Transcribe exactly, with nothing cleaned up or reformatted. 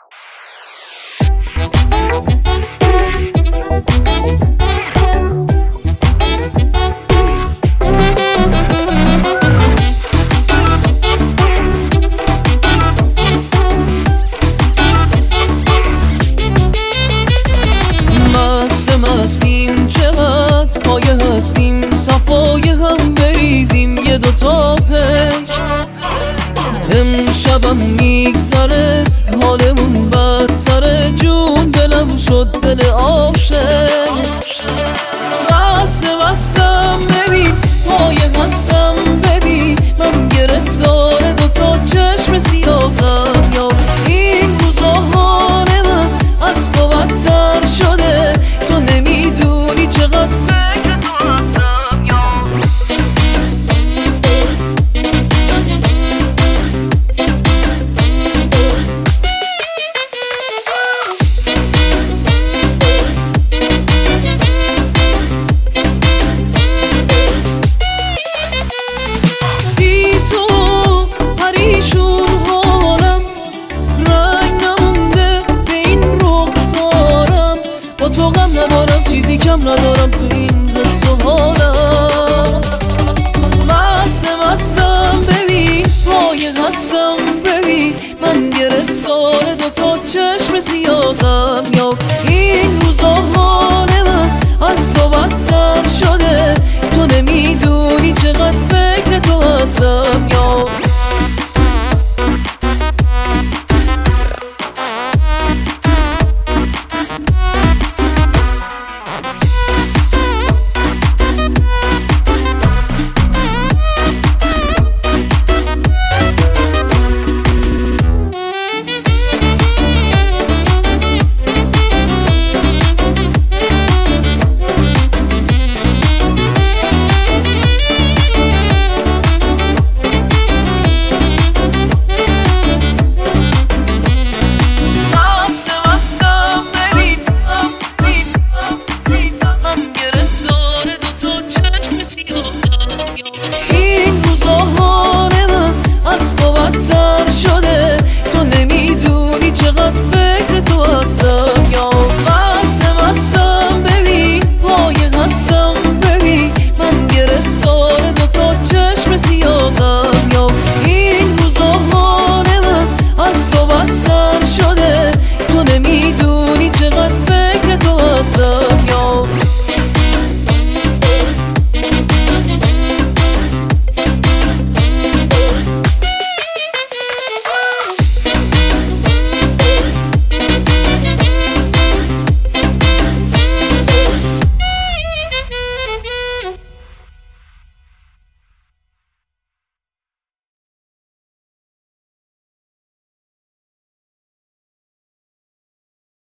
مستیم چقدر پایه هستیم، صفای هم بریزیم یه دوتا پک. امشبم میگذره حالمون بدتره، جون دلم شد دل عاشق. مست مستم ببین پایه هستم ببین، من گرفتار دوتا چشم سیاهم. یا این روزا حال من از تو بدتر شده، تو نمیدونی چقدر فکر تو هستم. یا بی تو پریشون حالم، رنگ نمونده به این رخسارم. با تو غم ندارم چیزی کم ندارم تو این حس و حالم. مست مستم ببین پایه هستم ببین، من گرفتار دوتا چشم سیاهم.